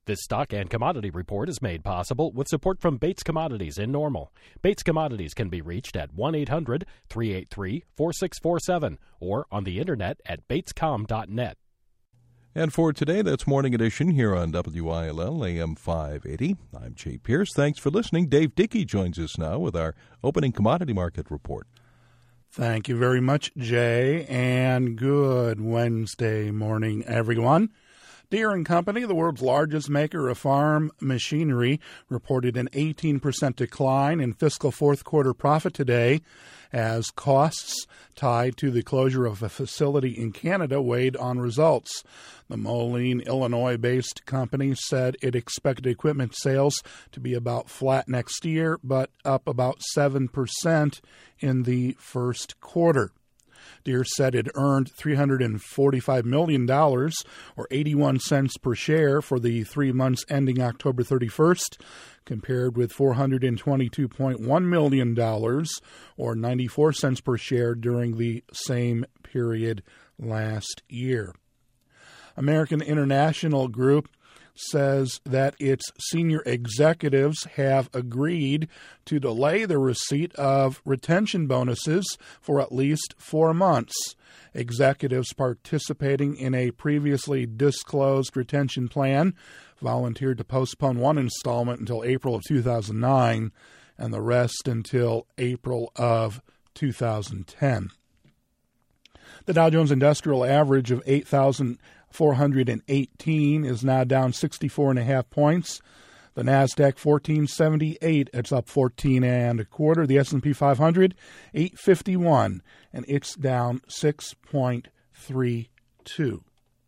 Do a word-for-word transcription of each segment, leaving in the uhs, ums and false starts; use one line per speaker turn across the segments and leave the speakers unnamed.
This stock and commodity report is made possible with support from Bates Commodities in Normal. Bates Commodities can be reached at one eight hundred three eight three four six four seven or on the internet at bates com dot net.
And for today, that's Morning Edition here on W I L L A M five eighty. I'm Jay Pierce. Thanks for listening. Dave Dickey joins us now with our opening commodity market report.
Thank you very much, Jay, and good Wednesday morning, everyone. Deere and Company, the world's largest maker of farm machinery, reported an eighteen percent decline in fiscal fourth quarter profit today as costs tied to the closure of a facility in Canada weighed on results. The Moline, Illinois-based company said it expected equipment sales to be about flat next year, but up about seven percent in the first quarter. Deere said it earned three hundred forty-five million dollars, or eighty-one cents per share, for the three months ending October thirty-first, compared with four hundred twenty-two point one million dollars, or ninety-four cents per share, during the same period last year. American International Group says that its senior executives have agreed to delay the receipt of retention bonuses for at least four months. Executives participating in a previously disclosed retention plan volunteered to postpone one installment until April of two thousand nine and the rest until April of two thousand ten. The Dow Jones Industrial Average of eight thousand four hundred eighteen is now down sixty-four and a half points. The Nasdaq fourteen seventy-eight, it's up fourteen and a quarter. The S and P five hundred eight fifty-one, and it's down six point three two.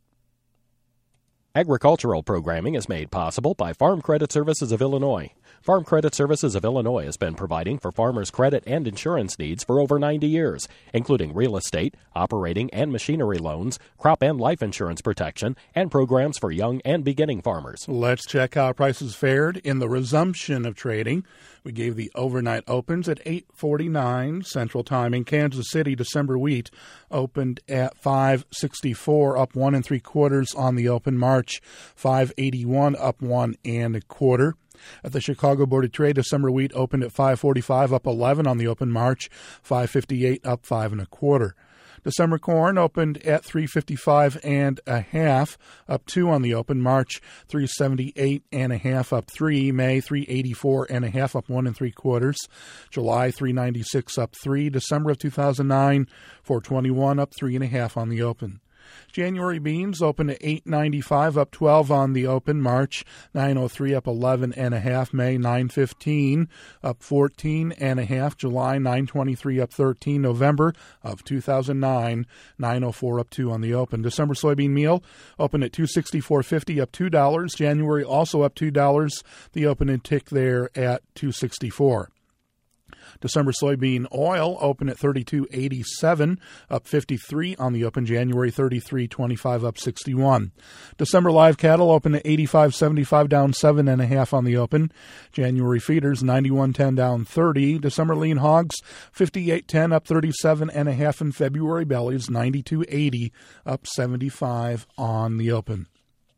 Agricultural programming is made possible by Farm Credit Services of Illinois. Farm Credit Services of Illinois has been providing for farmers' credit and insurance needs for over ninety years, including real estate, operating and machinery loans, crop and life insurance protection, and programs for young and beginning farmers.
Let's check how prices fared in the resumption of trading. We gave the overnight opens at eight forty-nine Central Time. In Kansas City, December wheat opened at five sixty-four, up one and three quarters on the open. March five eighty-one, up one and a quarter. At the Chicago Board of Trade, December wheat opened at five forty-five, up eleven on the open. March five fifty-eight, up five and a quarter. December corn opened at three fifty-five and a half, up two on the open. March three seventy-eight and a half, up three. May three eighty-four and a half, up one and three quarters. July three ninety-six, up three. December of two thousand nine, four twenty-one, up three and a half on the open. January beans opened at eight ninety-five, up twelve on the open. March nine oh three, up eleven and a half. May nine fifteen, up fourteen and a half. July nine twenty-three, up thirteen. November of two thousand nine, nine oh four, up two on the open. December soybean meal opened at two sixty-four fifty, up two dollars. January also up two dollars. The open and tick there at two sixty-four. December soybean oil opened at thirty-two eighty-seven, up fifty-three on the open. January thirty-three twenty-five, up sixty-one. December live cattle opened at eighty-five seventy-five, down seven and a half on the open. January feeders ninety-one ten, down thirty. December lean hogs fifty-eight ten, up thirty-seven and a half. And February bellies ninety-two eighty, up seventy-five on the open.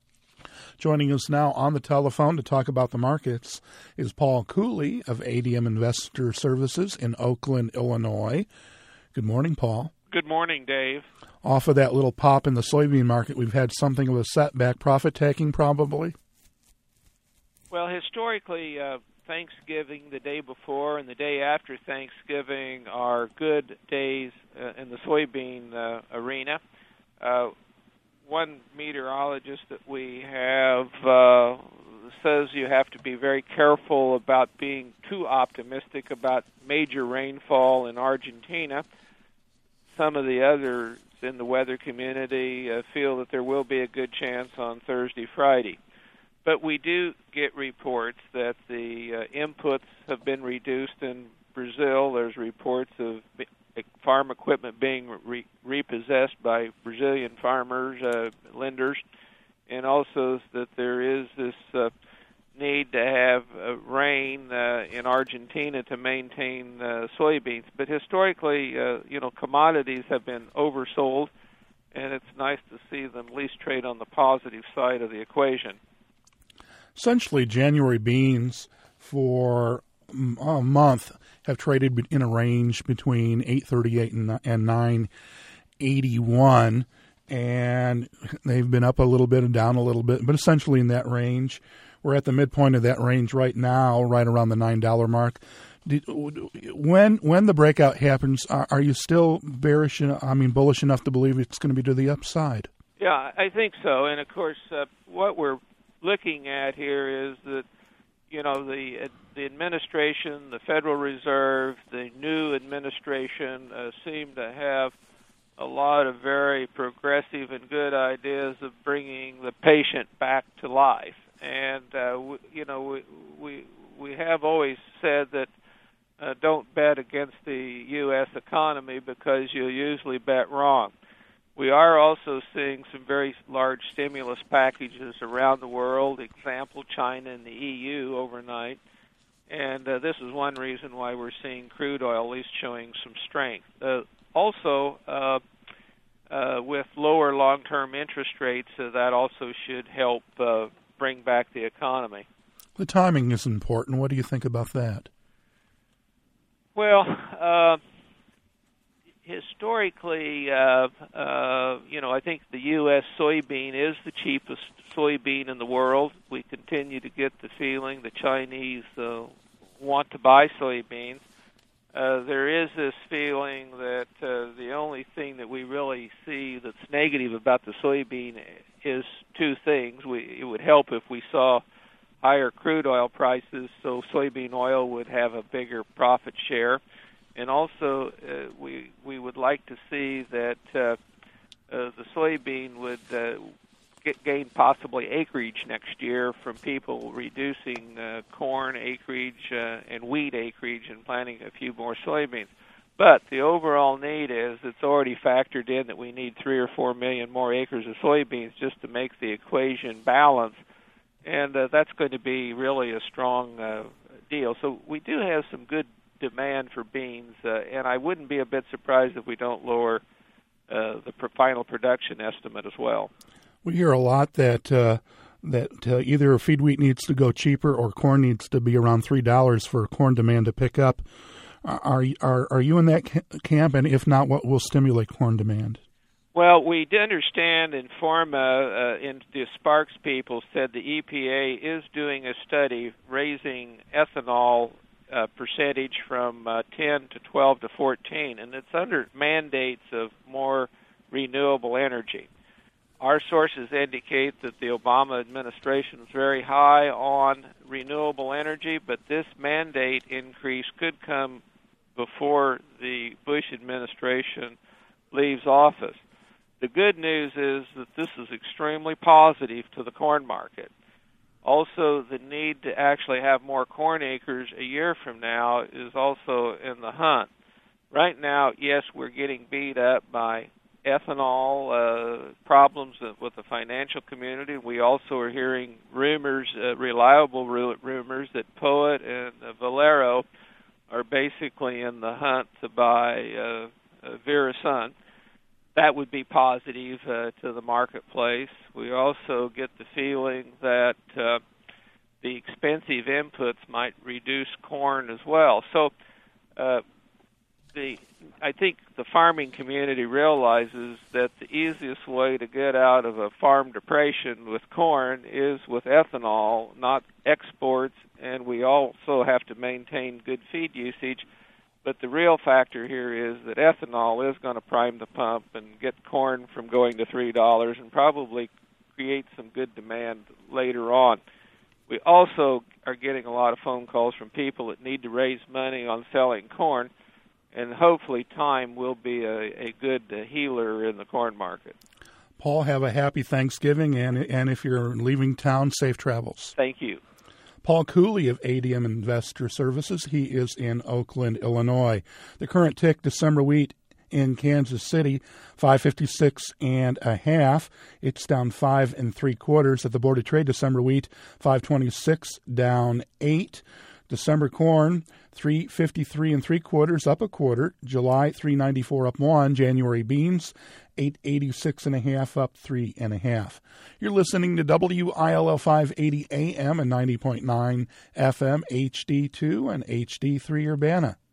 Joining us now on the telephone to talk about the markets is Paul Cooley of A D M Investor Services in Oakland, Illinois. Good morning, Paul.
Good morning, Dave.
Off of that little pop in the soybean market, we've had something of a setback, profit-taking probably?
Well, historically, uh, Thanksgiving, the day before and the day after Thanksgiving are good days uh, in the soybean uh, arena. Uh, One meteorologist that we have uh, says you have to be very careful about being too optimistic about major rainfall in Argentina. Some of the others in the weather community uh, feel that there will be a good chance on Thursday, Friday. But we do get reports that the uh, inputs have been reduced in Brazil. There's reports of farm equipment being re- repossessed by Brazilian farmers, uh, lenders, and also that there is this uh, need to have uh, rain uh, in Argentina to maintain uh, soybeans. But historically, uh, you know, commodities have been oversold, and it's nice to see them at least trade on the positive side of the equation.
Essentially, January beans for a month have traded in a range between eight thirty-eight and nine eighty-one, and they've been up a little bit and down a little bit, but essentially in that range. We're at the midpoint of that range right now, right around the nine dollar mark. Did, when when the breakout happens, are, are you still bearish? I mean, bullish enough to believe it's going to be to the upside?
Yeah, I think so. And of course, uh, what we're looking at here is that, you know, the uh, the administration, the Federal Reserve, the new administration uh, seem to have a lot of very progressive and good ideas of bringing the patient back to life. And uh, we, you know, we we we have always said that uh, don't bet against the U S economy because you'll usually bet wrong. We are also seeing some very large stimulus packages around the world, example, China and the E U overnight. And uh, this is one reason why we're seeing crude oil at least showing some strength. Uh, also, uh, uh, with lower long-term interest rates, uh, that also should help uh, bring back the economy.
The timing is important. What do you think about that?
Well, uh, historically, uh, uh, you know, I think the U S soybean is the cheapest soybean in the world. We continue to get the feeling the Chinese uh, want to buy soybeans. Uh, there is this feeling that uh, the only thing that we really see that's negative about the soybean is two things. We, it would help if we saw higher crude oil prices, so soybean oil would have a bigger profit share. And also, uh, we we would like to see that uh, uh, the soybean would uh, get, gain possibly acreage next year from people reducing uh, corn acreage uh, and wheat acreage and planting a few more soybeans. But the overall need is it's already factored in that we need three or four million more acres of soybeans just to make the equation balance. And uh, that's going to be really a strong uh, deal. So we do have some good demand for beans, uh, and I wouldn't be a bit surprised if we don't lower uh, the pr- final production estimate as well.
We hear a lot that uh, that uh, either feed wheat needs to go cheaper or corn needs to be around three dollars for corn demand to pick up. Are are are you in that camp? And if not, what will stimulate corn demand?
Well, we understand in Pharma, uh, in the Sparks people said the E P A is doing a study raising ethanol uh, percentage from uh, ten to twelve to fourteen, and it's under mandates of more renewable energy. Our sources indicate that the Obama administration is very high on renewable energy, but this mandate increase could come before the Bush administration leaves office. The good news is that this is extremely positive to the corn market. Also, the need to actually have more corn acres a year from now is also in the hunt. Right now, yes, we're getting beat up by ethanol uh, problems with the financial community. We also are hearing rumors, uh, reliable rumors, that Poet and uh, Valero are basically in the hunt to buy uh, uh, Verasun. That would be positive uh, to the marketplace. We also get the feeling that uh, the expensive inputs might reduce corn as well. So uh, the I think the farming community realizes that the easiest way to get out of a farm depression with corn is with ethanol, not exports, and we also have to maintain good feed usage. But the real factor here is that ethanol is going to prime the pump and get corn from going to three dollars and probably create some good demand later on. We also are getting a lot of phone calls from people that need to raise money on selling corn, and hopefully time will be a, a good uh, healer in the corn market.
Paul, have a happy Thanksgiving, and and if you're leaving town, safe travels.
Thank you.
Paul Cooley of A D M Investor Services. He is in Oakland, Illinois. The current tick, December wheat in Kansas City, five fifty-six and a half. It's down five and three quarters. At the Board of Trade, December wheat, five twenty-six, down eight. December corn, three fifty-three and three quarters, up a quarter. July, three ninety-four, up one. January beans, eight eighty-six and a half, up three and a half. You're listening to W I L L five eighty A M and ninety point nine F M, H D two and H D three Urbana.